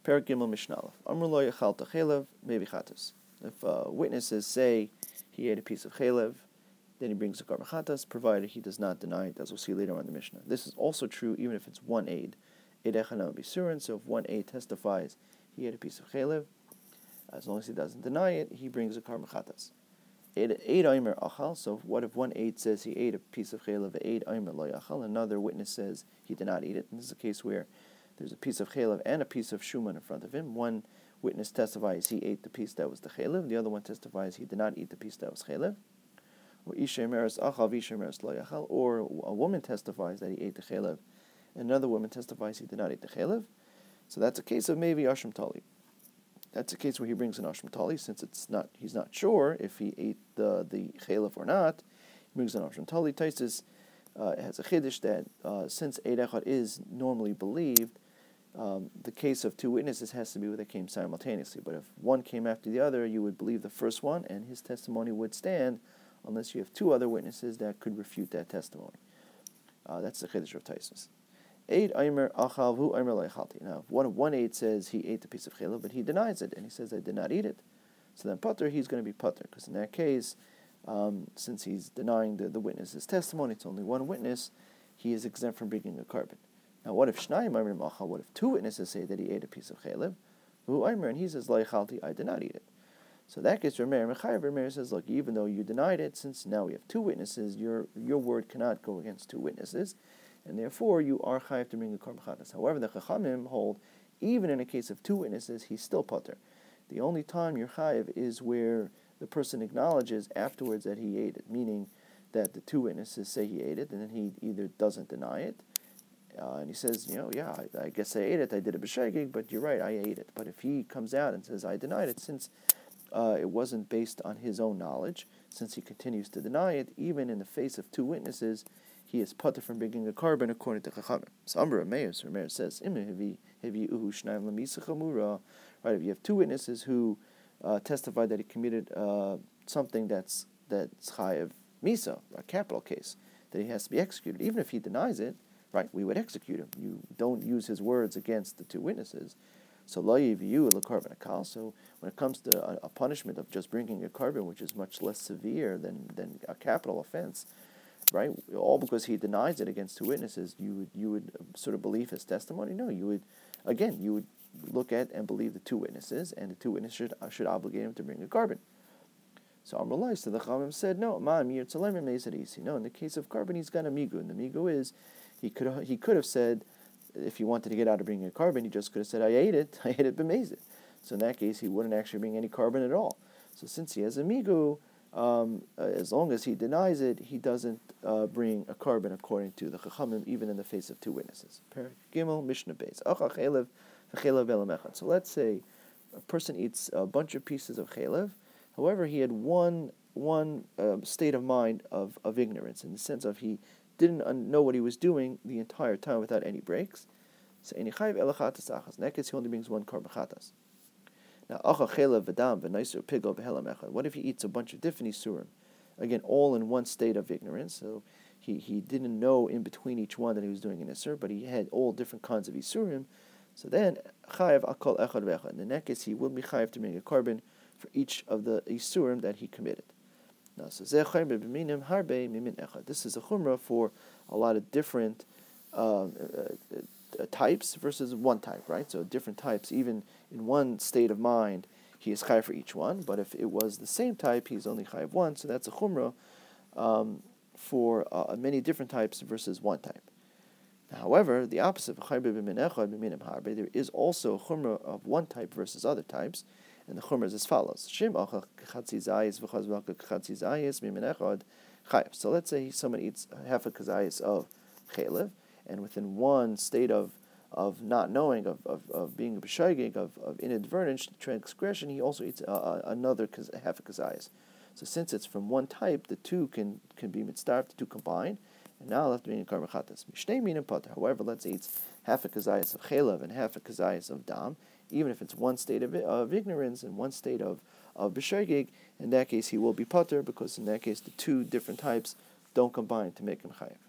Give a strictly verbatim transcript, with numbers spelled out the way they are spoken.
Perak Gimel Mishnalef. Amr lo yachalta chelev mevichatas. If uh, witnesses say he ate a piece of chelev, then he brings a korban chatas, provided he does not deny it, as we'll see later on in the Mishnah. This is also true even if it's one aid. Eid echanam bisurin, so if one aid testifies he ate a piece of chelev, as long as he doesn't deny it, he brings a korban chatas. Eid aimer achal, so what if one aid says he ate a piece of chelev, eid aimer lo yachal, another witness says he did not eat it, and this is a case where there's a piece of chelev and a piece of shuman in front of him. One witness testifies he ate the piece that was the chelev, the other one testifies he did not eat the piece that was chelev. Or isha emeres achal, isha emeres lo yachal, or a woman testifies that he ate the chelev, and another woman testifies he did not eat the chelev. So that's a case of maybe ashram tali. That's a case where he brings an ashram tali, since it's not he's not sure if he ate the the chelev or not. He brings an ashram tali. Taisus uh, has a chiddush that uh, since eid echad is normally believed, um, the case of two witnesses has to be where they came simultaneously. But if one came after the other, you would believe the first one, and his testimony would stand, unless you have two other witnesses that could refute that testimony. Uh, that's the chiddush of Taisus. Eid aimer achal hu aimer lo yachalti. Now, if one one aid says he ate the piece of chelev, but he denies it, and he says I did not eat it, so then pater, he's going to be pater, because in that case, um, since he's denying the, the witness's testimony, it's only one witness, he is exempt from bringing a korban. Now, what if shnayim aimer achal? What if two witnesses say that he ate a piece of chelev, hu aimer, and he says lo yachalti, I did not eat it? So that gets Rameir Mechayev. Rameir says, look, even though you denied it, since now we have two witnesses, your your word cannot go against two witnesses, and therefore you are chayav to bring a korban chatas. However, the Chachamim hold, even in a case of two witnesses, he's still pater. The only time you're chayav is where the person acknowledges afterwards that he ate it, meaning that the two witnesses say he ate it, and then he either doesn't deny it, uh, and he says, you know, yeah, I, I guess I ate it, I did a b'shegig, but you're right, I ate it. But if he comes out and says, I denied it, since uh, it wasn't based on his own knowledge, since he continues to deny it, even in the face of two witnesses, he is pater from bringing a korban according to Chachamim. So Amr Meir, so Meir says, right, if you have two witnesses who uh, testify that he committed uh, something that's that's chayav misa, a capital case, that he has to be executed, even if he denies it, right, we would execute him. You don't use his words against the two witnesses. So lo yiviyu lekorban akal. So when it comes to a, a punishment of just bringing a korban, which is much less severe than than a capital offense, right? All because he denies it against two witnesses, you would you would sort of believe his testimony? No, you would, again, you would look at and believe the two witnesses, and the two witnesses should should obligate him to bring a korban. So Amrullah, so the Chachamim said, no, ma'am yirtzalem meizarisi. No, in the case of korban, he's got a migu, and the migu is he could he could have said, if he wanted to get out of bringing a korban, he just could have said, I ate it, I ate it b'meizid. So in that case, he wouldn't actually bring any korban at all. So since he has a migu, Um, uh, as long as he denies it, he doesn't uh, bring a korban according to the Chachamim, even in the face of two witnesses. Perak Gimel Mishnah Beis. So let's say a person eats a bunch of pieces of chelev. However, he had one one uh, state of mind of, of ignorance, in the sense of he didn't know what he was doing the entire time without any breaks. So in that case, he only brings one korban chatas. Now, what if he eats a bunch of different isurim? Again, all in one state of ignorance. So he, he didn't know in between each one that he was doing an isur, but he had all different kinds of isurim. So then, chayav akol echad ve'echad. In that case, he will be chayav to bring a korban for each of the isurim that he committed. Now, so this is a chumrah for a lot of different uh, uh, uh, types versus one type, right? So different types, even in one state of mind, he is chayav for each one. But if it was the same type, he's only chayav one. So that's a chumrah um, for uh, many different types versus one type. Now, however, the opposite of there is also a chumrah of one type versus other types, and the chumrah is as follows: so let's say someone eats half a kazayis of chelev, and within one state of of not knowing, of, of, of being a b'shaygig, of, of inadvertent transgression, he also eats uh, another kaz, half a kazayis. So since it's from one type, the two can, can be mitzdarf, the two combined, and now left being a korban chatas. Mishnei minim pater. However, let's say it's half a kazayis of chelev and half a kazayis of dam, even if it's one state of, of ignorance and one state of, of b'shaygig, in that case he will be pater, because in that case the two different types don't combine to make him chayav.